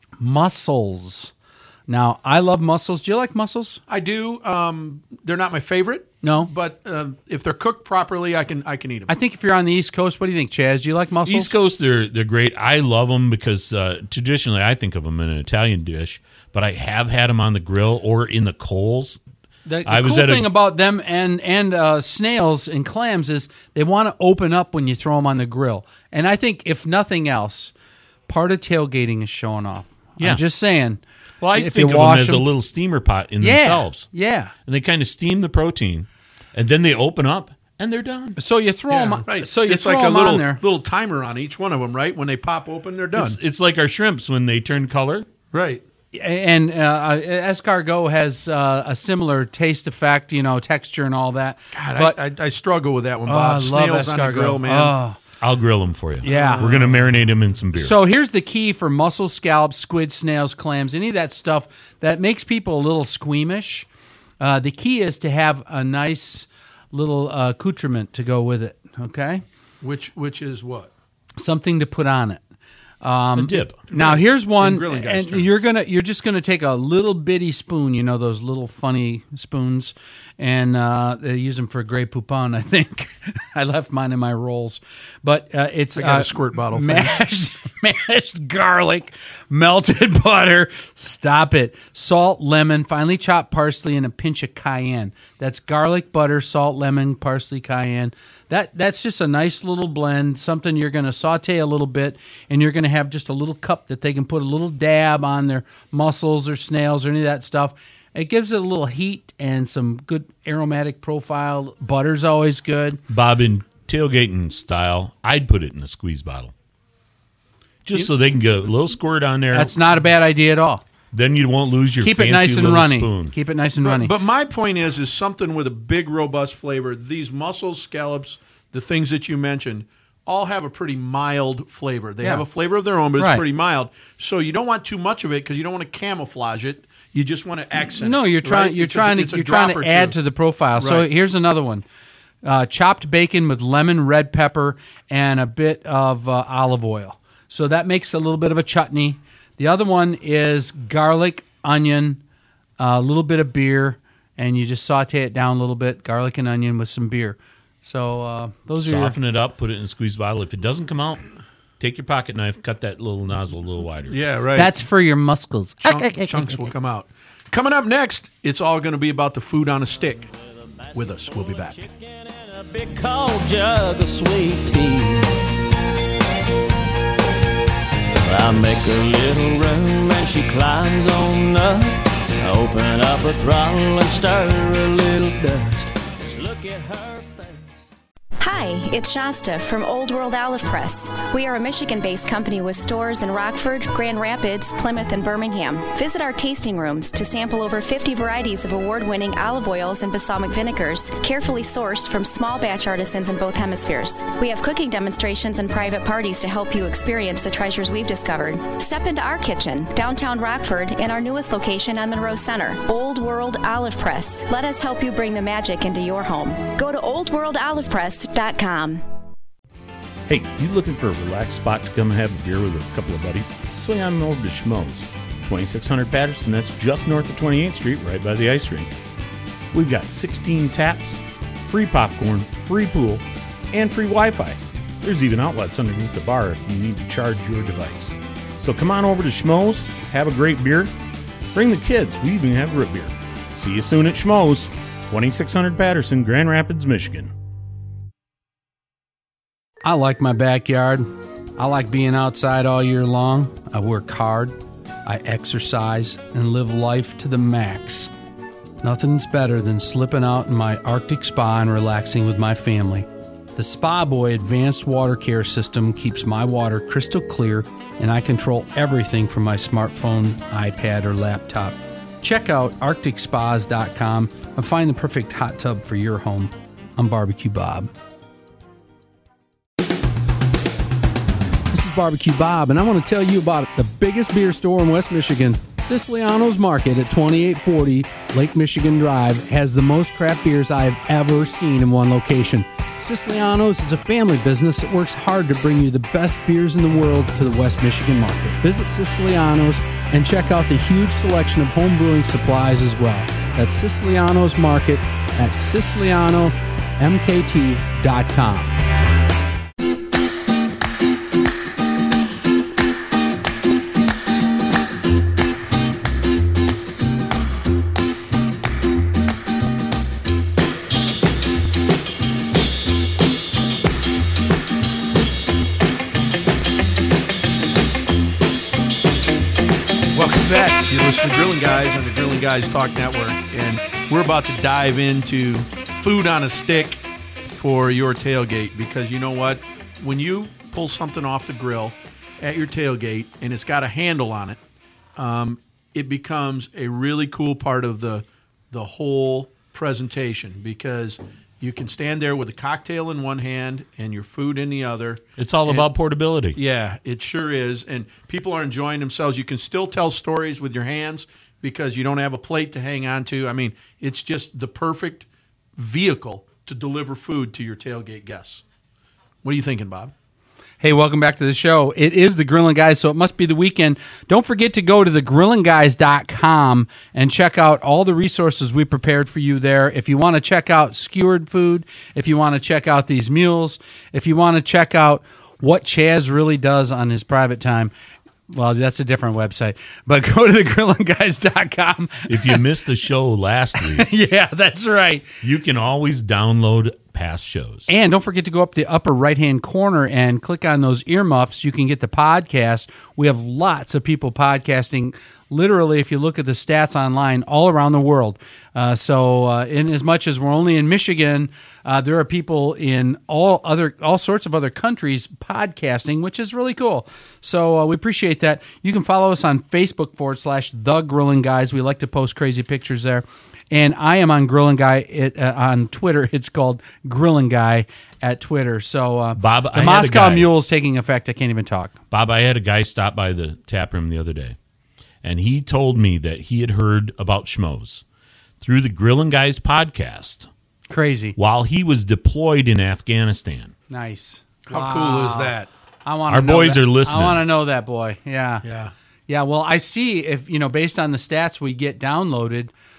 mussels. Now, I love mussels. Do you like mussels? I do. Um, they're not my favorite. No. but um, if they're cooked properly, I can I can eat them. I think if you're on the East Coast, what do you think, Chaz? Do you like mussels? East Coast, they're they're great. I love them because uh, traditionally I think of them in an Italian dish, but I have had them on the grill or in the coals. The, the I was cool at a- thing about them and and uh, snails and clams is they want to open up when you throw them on the grill. And I think if nothing else, part of tailgating is showing off. Yeah. I'm just saying. Well, I if think you of them wash as a little steamer pot in yeah, themselves, yeah. and they kind of steam the protein, and then they open up and they're done. So you throw Yeah, them. right. So you it's throw like a them little on there. little timer on each one of them, right? When they pop open, they're done. It's, it's like our shrimps when they turn color. right. And uh, escargot has uh, a similar taste effect, you know, texture and all that. God, but I, I, I struggle with that one, oh, Bob. I love Snails on escargot. the grill, man. Oh. I'll grill them for you. Yeah. We're going to marinate them in some beer. So here's the key for mussels, scallops, squid, snails, clams, any of that stuff that makes people a little squeamish. Uh, the key is to have a nice little uh, accoutrement to go with it. Okay, Which which is what? something to put on it. a dip. Now here's one, grilling guys' and terms. you're gonna you're just gonna take a little bitty spoon, you know those little funny spoons, and uh, they use them for Grey Poupon, I think. I left mine in my rolls, but uh, it's I got a uh, squirt bottle, mashed mashed garlic, melted butter. Stop it. Salt, lemon, finely chopped parsley, and a pinch of cayenne. That's garlic, butter, salt, lemon, parsley, cayenne. That that's just a nice little blend. Something you're going to saute a little bit, and you're going to have just a little cup that they can put a little dab on their mussels or snails or any of that stuff. It gives it a little heat and some good aromatic profile. Butter's always good. Bob, in tailgating style, I'd put it in a squeeze bottle. Just so they can get a little squirt on there. That's not a bad idea at all. Then you won't lose your Keep fancy it nice and little runny. spoon. Keep it nice and But, runny. but my point is, is something with a big, robust flavor. These mussels, scallops, the things that you mentioned, all have a pretty mild flavor. They Yeah. have a flavor of their own, but it's Right. pretty mild. So you don't want too much of it because you don't want to camouflage it. You just want to accent. No, it, you're trying. right? You're It's a- trying it's to. a You're trying drop to or add two. to the profile. So Right. here's another one: uh, chopped bacon with lemon, red pepper, and a bit of uh, olive oil. So that makes a little bit of a chutney. The other one is garlic, onion, a little bit of beer, and you just saute it down a little bit, garlic and onion with some beer. So uh, those are Soften your, it up, put it in a squeeze bottle. If it doesn't come out, take your pocket knife, cut that little nozzle a little wider. Yeah, right. That's for your muscles. Chunk, chunks will come out. Coming up next, it's all going to be about the food on a stick. With us, we'll be back. A big cold jug of sweet tea. I make her little room and she climbs on up. I open up her throttle and stir a little dust. Just look at her face. Hi, it's Shasta from Old World Olive Press. We are a Michigan-based company with stores in Rockford, Grand Rapids, Plymouth, and Birmingham. Visit our tasting rooms to sample over fifty varieties of award-winning olive oils and balsamic vinegars, carefully sourced from small batch artisans in both hemispheres. We have cooking demonstrations and private parties to help you experience the treasures we've discovered. Step into our kitchen, downtown Rockford, and our newest location on Monroe Center, Old World Olive Press. Let us help you bring the magic into your home. Go to old world olive press dot com. Hey, you looking for a relaxed spot to come have a beer with a couple of buddies? Swing on over to Schmoes, twenty-six hundred Patterson. That's just north of twenty-eighth Street, right by the ice rink. We've got sixteen taps, free popcorn, free pool, and free Wi-Fi. There's even outlets underneath the bar if you need to charge your device. So come on over to Schmoes, have a great beer. Bring the kids. We even have root beer. See you soon at Schmoes, twenty-six hundred Patterson, Grand Rapids, Michigan. I like my backyard. I like being outside all year long. I work hard. I exercise and live life to the max. Nothing's better than slipping out in my Arctic spa and relaxing with my family. The Spa Boy Advanced Water Care System keeps my water crystal clear, and I control everything from my smartphone, iPad, or laptop. Check out arctic spas dot com and find the perfect hot tub for your home. I'm Barbecue Bob. Barbecue Bob, and I want to tell you about the biggest beer store in West Michigan. Siciliano's Market at twenty-eight forty Lake Michigan Drive has the most craft beers I have ever seen in one location. Siciliano's is a family business that works hard to bring you the best beers in the world to the West Michigan market. Visit Siciliano's and check out the huge selection of home brewing supplies as well. That's Siciliano's Market at siciliano m k t dot com. Back. You're listening to Grilling Guys on the Grilling Guys Talk Network, and we're about to dive into food on a stick for your tailgate, because you know what? When you pull something off the grill at your tailgate and it's got a handle on it, um, it becomes a really cool part of the the whole presentation, because you can stand there with a cocktail in one hand and your food in the other. It's all and, about portability. Yeah, it sure is. And people are enjoying themselves. You can still tell stories with your hands because you don't have a plate to hang on to. I mean, it's just the perfect vehicle to deliver food to your tailgate guests. What are you thinking, Bob? Hey, welcome back to the show. It is the Grilling Guys, so it must be the weekend. Don't forget to go to the grilling guys dot com and check out all the resources we prepared for you there. If you want to check out skewered food, if you want to check out these mules, if you want to check out what Chaz really does on his private time, well, that's a different website. But go to the grilling guys dot com. If you missed the show last week, yeah, that's right. You can always download past shows. And don't forget to go up the upper right-hand corner and click on those earmuffs. You can get the podcast. We have lots of people podcasting, literally, if you look at the stats online, all around the world. Uh, so uh, in as much as we're only in Michigan, uh, there are people in all other all sorts of other countries podcasting, which is really cool. So uh, we appreciate that. You can follow us on Facebook forward slash The Grilling Guys. We like to post crazy pictures there. And I am on Grilling Guy it, uh, on Twitter. It's called Grilling Guy at Twitter. So uh, Bob, the I Moscow had Mule is taking effect. I can't even talk. Bob, I had a guy stop by the tap room the other day, and he told me that he had heard about Schmoes through the Grilling Guys podcast. Crazy. While he was deployed in Afghanistan. Nice. How Wow. cool is that? I want Our boys that. are listening. I want to know that boy. Yeah. Yeah. Yeah. Well, I see if, you know, based on the stats we get downloaded,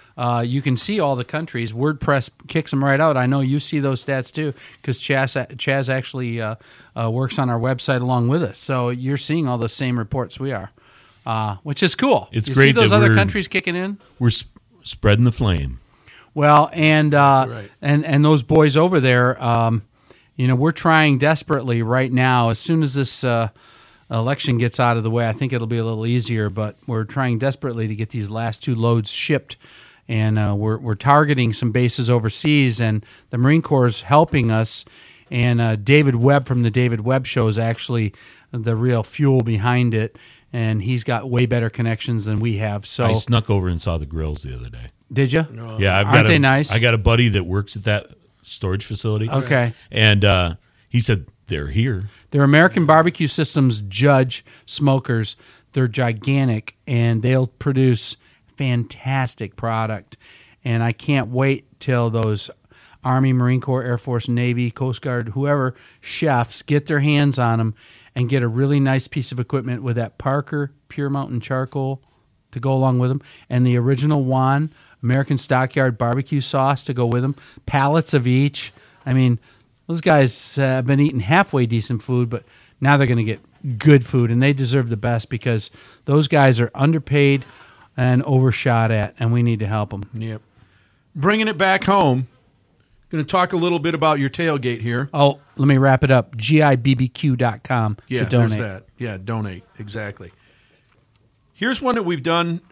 Uh, you can see all the countries. WordPress kicks them right out. I know you see those stats too, because Chaz, Chaz actually uh, uh, works on our website along with us. So you're seeing all the same reports we are, uh, which is cool. It's you great see those that other we're- countries kicking in. We're sp- spreading the flame. Well, and uh, right. and and those boys over there, um, you know, we're trying desperately right now. As soon as this uh, election gets out of the way, I think it'll be a little easier. But we're trying desperately to get these last two loads shipped, and uh, we're we're targeting some bases overseas, and the Marine Corps is helping us. And uh, David Webb from the David Webb Show is actually the real fuel behind it, and he's got way better connections than we have. So I snuck over and saw the grills the other day. did you? Yeah, I've Aren't got a, they nice? I got a buddy that works at that storage facility. Okay. And uh, he said they're here. They're American Barbecue Systems Judge smokers. They're gigantic, and they'll produce fantastic product. And I can't wait till those Army, Marine Corps, Air Force, Navy, Coast Guard, whoever chefs get their hands on them and get a really nice piece of equipment with that Parker Pure Mountain charcoal to go along with them, and the original Juan American Stockyard barbecue sauce to go with them, pallets of each. I mean, those guys uh, have been eating halfway decent food, but now they're going to get good food, and they deserve the best because those guys are underpaid and overshot at, and we need to help them. Yep. Bringing it back home, going to talk a little bit about your tailgate here. Oh, let me wrap it up. G I B B Q dot com Yeah, to donate. there's that. Yeah, donate. Exactly. Here's one that we've done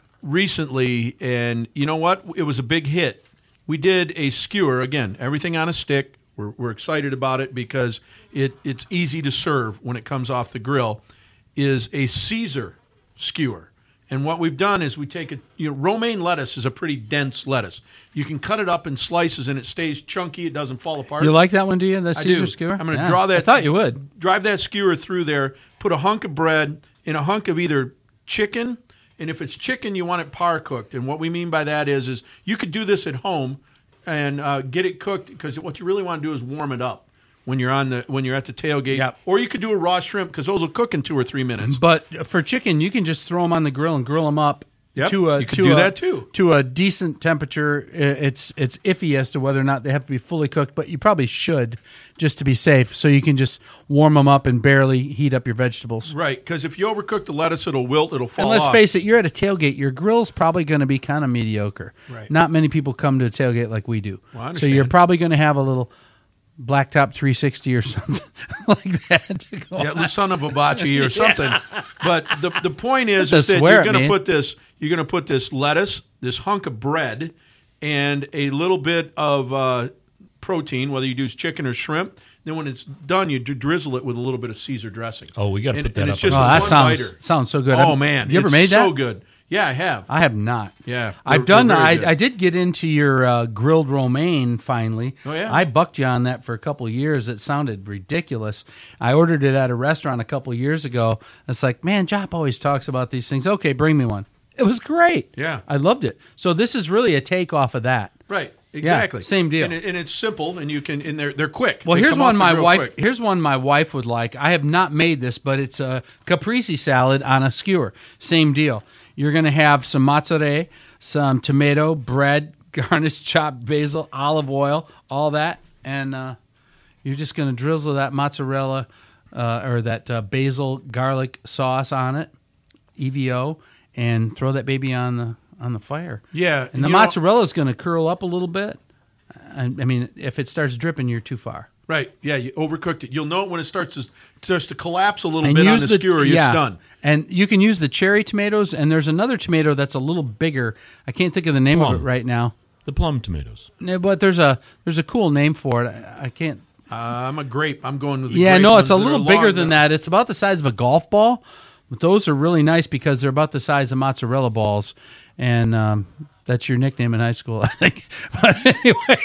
recently, and you know what? It was a big hit. We did a skewer, again, everything on a stick. We're, we're excited about it because it, it's easy to serve when it comes off the grill, is a Caesar skewer. And what we've done is we take a, you know, romaine lettuce is a pretty dense lettuce. You can cut it up in slices and it stays chunky. It doesn't fall apart. You like that one, do you? That I Caesar do. skewer? I'm going to Yeah, draw that. I thought you would. Drive that skewer through there. Put a hunk of bread in a hunk of either chicken, and if it's chicken, you want it par cooked. And what we mean by that is, is you could do this at home and uh, get it cooked, because what you really want to do is warm it up when you're on the when you're at the tailgate. Yep. Or you could do a raw shrimp, because those will cook in two or three minutes. But for chicken, you can just throw them on the grill and grill them up. Yep, To a, you could to do a, that too. To a decent temperature. I- It's it's iffy as to whether or not they have to be fully cooked, but you probably should, just to be safe. So you can just warm them up and barely heat up your vegetables. Right, because if you overcook the lettuce, it'll wilt, it'll fall And let's off. face it, you're at a tailgate. Your grill's probably going to be kind of mediocre. Right. Not many people come to a tailgate like we do. Well, I so you're understand. probably going to have a little blacktop three sixty or something like that. To go Yeah, on. the son of a bocce or something. But the the point is, That's is a that swear you're at going to me. put this you're going to put this lettuce, this hunk of bread, and a little bit of uh, protein, whether you do chicken or shrimp. Then when it's done, you d- drizzle it with a little bit of Caesar dressing. Oh, we gotta And- put that and up it's just Oh, a that one sounds biter. sounds so good. Oh I've- man, you ever it's made that? so good. Yeah, I have. I have not. Yeah, I've they're- done. they're very I, good. I did get into your uh, grilled romaine finally. Oh, yeah? I bucked you on that for a couple of years. It sounded ridiculous. I ordered it at a restaurant a couple of years ago. It's like, man, Jop always talks about these things. Okay, bring me one. It was great. Yeah. I loved it. So this is really a take off of that. Right. Exactly. same deal. And, it, and it's simple, and you can and they're they're quick. Well, They here's come off one the my grill wife. quick. Here's one my wife would like. I have not made this, but it's a caprese salad on a skewer. Same deal. You're going to have some mozzarella, some tomato, bread, garnish, chopped basil, olive oil, all that, and uh, you're just going to drizzle that mozzarella uh, or that uh, basil garlic sauce on it, E V O, and throw that baby on the on the fire. Yeah, and the you know- mozzarella is going to curl up a little bit. I, I mean, if it starts dripping, you're too far. Right. Yeah, you overcooked it. You'll know it when it starts to starts to collapse a little And bit on use the, the skewer. yeah. It's done. And you can use the cherry tomatoes, and there's another tomato that's a little bigger. I can't think of the name of Plum. it right now. The plum tomatoes. No, but there's a there's a cool name for it. I, I can't. Uh, I'm a grape. I'm going with the Yeah, grape no, ones it's a that are little long. bigger than that. It's about the size of a golf ball. But those are really nice because they're about the size of mozzarella balls, and um, that's your nickname in high school, I think. But anyway.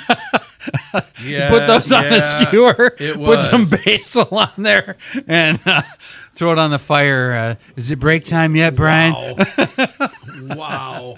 Yeah, Put those on a yeah, skewer. it Put was. some basil on there, and uh, throw it on the fire. Uh, is it break time yet, Brian? Wow.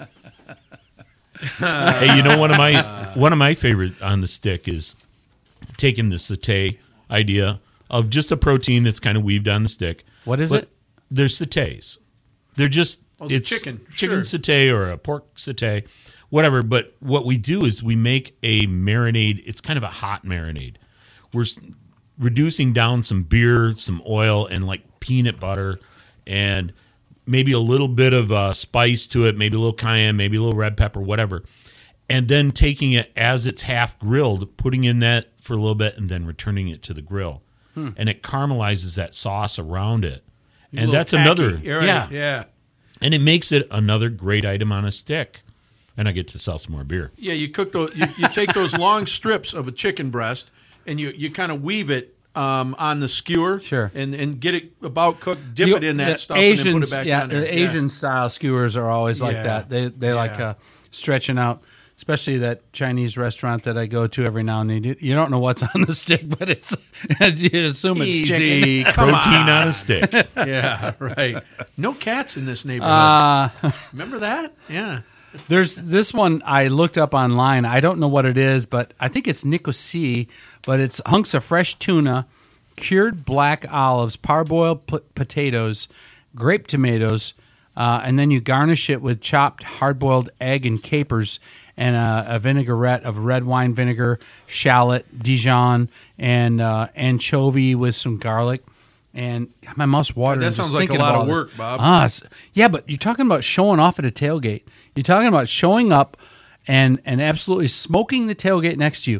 Hey, you know one of my one of my favorite on the stick is taking the satay idea of just a protein that's kind of weaved on the stick. What is But it? They're satays. They're just Oh, the it's chicken, chicken sure. satay or a pork satay. whatever. But what we do is we make a marinade. It's kind of a hot marinade. We're s- reducing down some beer, some oil, and like peanut butter, and maybe a little bit of uh, spice to it, maybe a little cayenne, maybe a little red pepper, whatever. And then taking it as it's half grilled, putting in that for a little bit, and then returning it to the grill. Hmm. And it caramelizes that sauce around it. A And little that's tacky. another, You're right. yeah. Yeah. And it makes it another great item on a stick. And I get to sell some more beer. Yeah, you cook those. You, you take those long strips of a chicken breast, and you, you kind of weave it um, on the skewer, Sure. and, and get it about cooked. Dip You- it in that the stuff, Asians, and then put it back yeah, on there. the Asian style skewers are always like Yeah. that. They they like Yeah. uh, stretching out, especially that Chinese restaurant that I go to every now and then. You- You don't know what's on the stick, but it's you assume it's Easy, chicken. come Protein on. on a stick. Yeah, right. No cats in this neighborhood. Uh, Remember that? Yeah. There's this one I looked up online. I don't know what it is, but I think it's Nicosie, but it's hunks of fresh tuna, cured black olives, parboiled p- potatoes, grape tomatoes, uh, and then you garnish it with chopped hard-boiled egg and capers and a, a vinaigrette of red wine vinegar, shallot, Dijon, and uh, anchovy with some garlic. And my mouth's watering. That just sounds like a thinking lot about of this. work, Bob. Ah, it's- yeah, but you're talking about showing off at a tailgate. You're talking about showing up and and absolutely smoking the tailgate next to you.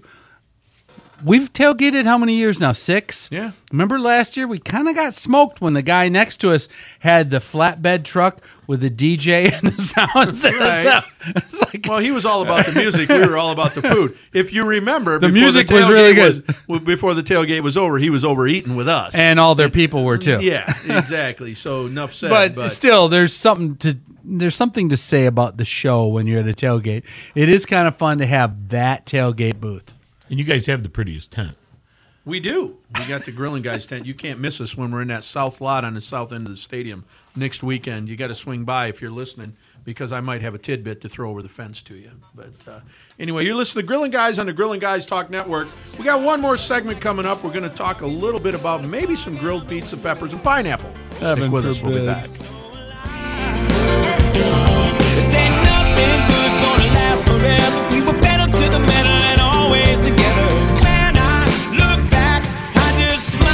We've tailgated how many years now? Six? Yeah. Remember last year? We kind of got smoked when the guy next to us had the flatbed truck with the D J and the sound system. Right. It's like, Well, he was all about the music. We were all about the food. If you remember, The before music the was really tailgate was- before the tailgate was over, he was overeating with us. and all their people were too. yeah, exactly. So enough said. But, But, still, there's something to there's something to say about the show when you're at a tailgate. It is kind of fun to have that tailgate booth. And you guys have the prettiest tent. we do. We got the Grilling Guys tent. You can't miss us when we're in that south lot on the south end of the stadium next weekend. You got to swing by if you're listening, because I might have a tidbit to throw over the fence to you. But uh, anyway, you're listening to Grilling Guys on the Grilling Guys Talk Network. We got one more segment coming up. We're going to talk a little bit about maybe some grilled pizza, peppers, and pineapple. Heaven Stick with us. We'll be forbid. back. This ain't nothing good's gonna last forever. We were pedal to the metal and always together. When I look back, I just smile.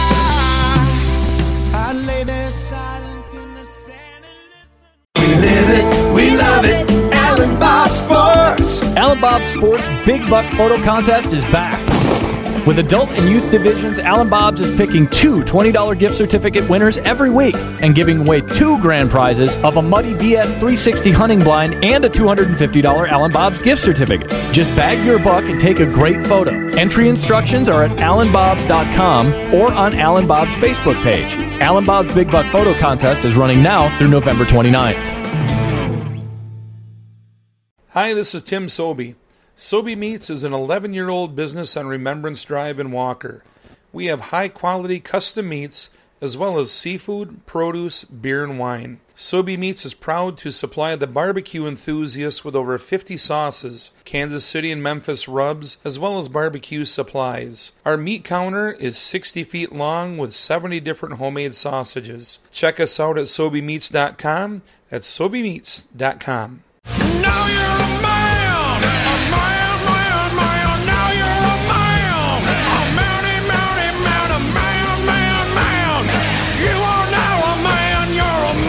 I lay there silent in the sand and listen. We live it, we love it. Alan Bob Sports. Alan Bob Sports Big Buck Photo Contest is back. With adult and youth divisions, Alan Bob's is picking two twenty dollars gift certificate winners every week and giving away two grand prizes of a Muddy B S three sixty hunting blind and a two hundred fifty dollars Alan Bob's gift certificate. Just bag your buck and take a great photo. Entry instructions are at alan bobs dot com or on Alan Bob's Facebook page. Alan Bob's Big Buck Photo Contest is running now through November twenty-ninth. Hi, this is Tim Sobey. Sobey Meats is an eleven-year-old business on Remembrance Drive in Walker. We have high-quality custom meats as well as seafood, produce, beer, and wine. Sobey Meats is proud to supply the barbecue enthusiasts with over fifty sauces, Kansas City and Memphis rubs, as well as barbecue supplies. Our meat counter is sixty feet long with seventy different homemade sausages. Check us out at sobey meats dot com. That's sobey meats dot com. Now you're a man, a man, man, man. Now you're a man, a mounty, mounty, man, a man, man, man. You are now a man, you're a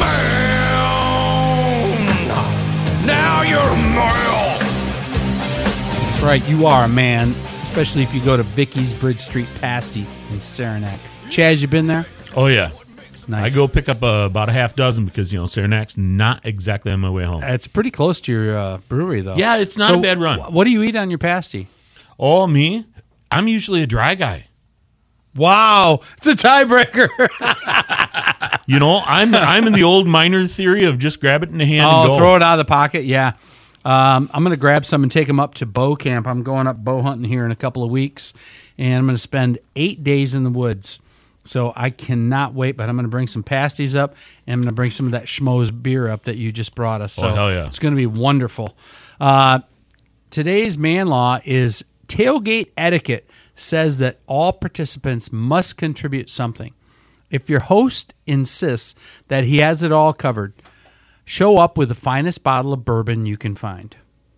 man. Now you're a man. That's right, you are a man, especially if you go to Vicky's Bridge Street Pasty in Saranac. Chaz, you been there? Oh, yeah. Nice. I go pick up uh, about a half dozen because, you know, Saranac's not exactly on my way home. It's pretty close to your uh, brewery, though. Yeah, it's not So a bad run. wh- What do you eat on your pasty? Oh, me? I'm usually a dry guy. Wow, it's a tiebreaker. You know, I'm I'm in the old miner theory of just grab it in the hand and Oh, go. throw it out of the pocket. Yeah. Um, I'm going to grab some and take them up to bow camp. I'm going up bow hunting here in a couple of weeks, and I'm going to spend eight days in the woods. So I cannot wait, but I'm going to bring some pasties up, and I'm going to bring some of that Schmoes beer up that you just brought us. So Oh, hell yeah. it's going to be wonderful. Uh, today's man law is tailgate etiquette says that all participants must contribute something. If your host insists that he has it all covered, show up with the finest bottle of bourbon you can find.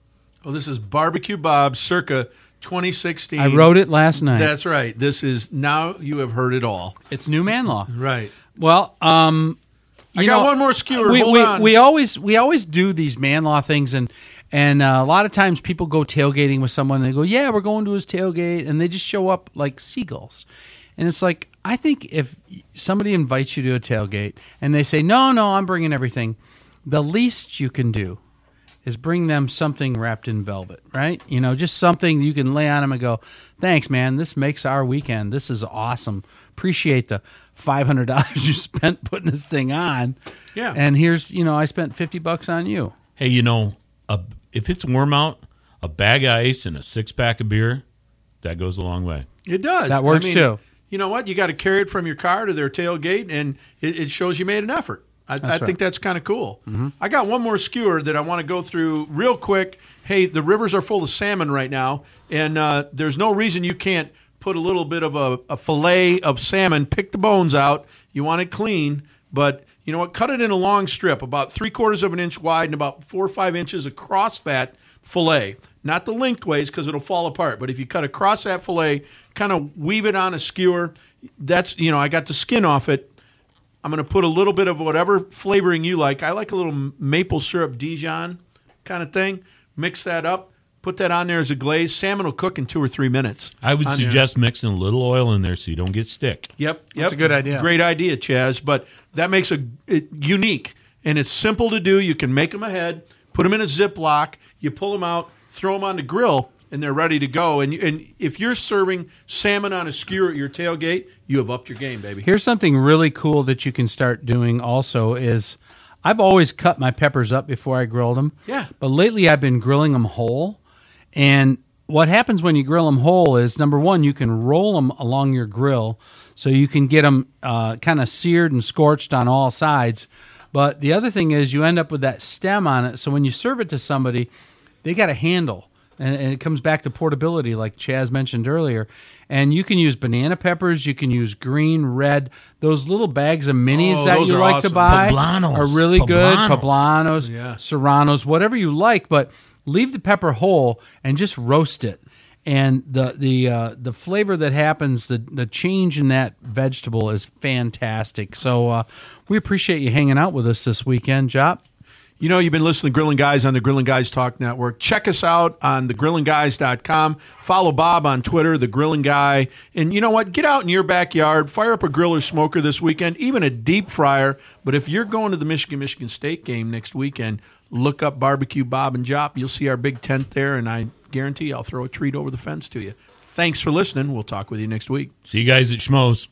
Oh, this is Barbecue Bob circa twenty sixteen. I wrote it last night. That's right. This is now you have heard it all. It's new man law. Right. Well, um, you I got know, one more skewer. We, Hold we, on. we always we always do these man law things, and and uh, a lot of times people go tailgating with someone. And they go, yeah, we're going to his tailgate, and they just show up like seagulls. And it's like, I think if somebody invites you to a tailgate and they say, no, no, I'm bringing everything, the least you can do is bring them something wrapped in velvet, right? You know, just something you can lay on them and go, thanks, man, this makes our weekend. This is awesome. Appreciate the five hundred dollars you spent putting this thing on. Yeah. And here's, you know, I spent fifty bucks on you. Hey, you know, a, if it's warm out, a bag of ice and a six-pack of beer, that goes a long way. It does. That works I mean, too. You know what? You got to carry it from your car to their tailgate, and it, it shows you made an effort. I, I right. think that's kind of cool. Mm-hmm. I got one more skewer that I want to go through real quick. Hey, the rivers are full of salmon right now, and uh, there's no reason you can't put a little bit of a, a fillet of salmon, pick the bones out. You want it clean, but you know what? Cut it in a long strip, about three quarters of an inch wide and about four or five inches across that fillet. Not the lengthways because it'll fall apart, but if you cut across that fillet, kind of weave it on a skewer. That's, you know, I got the skin off it. I'm going to put a little bit of whatever flavoring you like. I like a little maple syrup Dijon kind of thing. Mix that up. Put that on there as a glaze. Salmon will cook in two or three minutes. I would on suggest mixing a little oil in there so you don't get stick. Yep, yep. That's a good idea. Great idea, Chaz. But that makes a it unique, and it's simple to do. You can make them ahead, put them in a Ziploc, you pull them out, throw them on the grill, and they're ready to go. And and if you're serving salmon on a skewer at your tailgate, you have upped your game, baby. Here's something really cool that you can start doing also is I've always cut my peppers up before I grilled them. Yeah. But lately I've been grilling them whole. And what happens when you grill them whole is, number one, you can roll them along your grill so you can get them uh, kind of seared and scorched on all sides. But the other thing is you end up with that stem on it. So when you serve it to somebody, they got a handle. And, and it comes back to portability, like Chaz mentioned earlier. And you can use banana peppers. You can use green, red. Those little bags of minis Oh, that those you are like awesome. to buy Poblanos. are really good. Poblanos. Poblanos, Yeah. serranos, whatever you like. But leave the pepper whole and just roast it. And the the uh, the flavor that happens, the the change in that vegetable is fantastic. So uh, we appreciate you hanging out with us this weekend, Jop. You know, you've been listening to Grilling Guys on the Grilling Guys Talk Network. Check us out on the grilling guys dot com. Follow Bob on Twitter, The Grilling Guy. And you know what? Get out in your backyard, fire up a grill or smoker this weekend, even a deep fryer. But if you're going to the Michigan-Michigan State game next weekend, look up Barbecue Bob and Jop. You'll see our big tent there, and I guarantee I'll throw a treat over the fence to you. Thanks for listening. We'll talk with you next week. See you guys at Schmoes.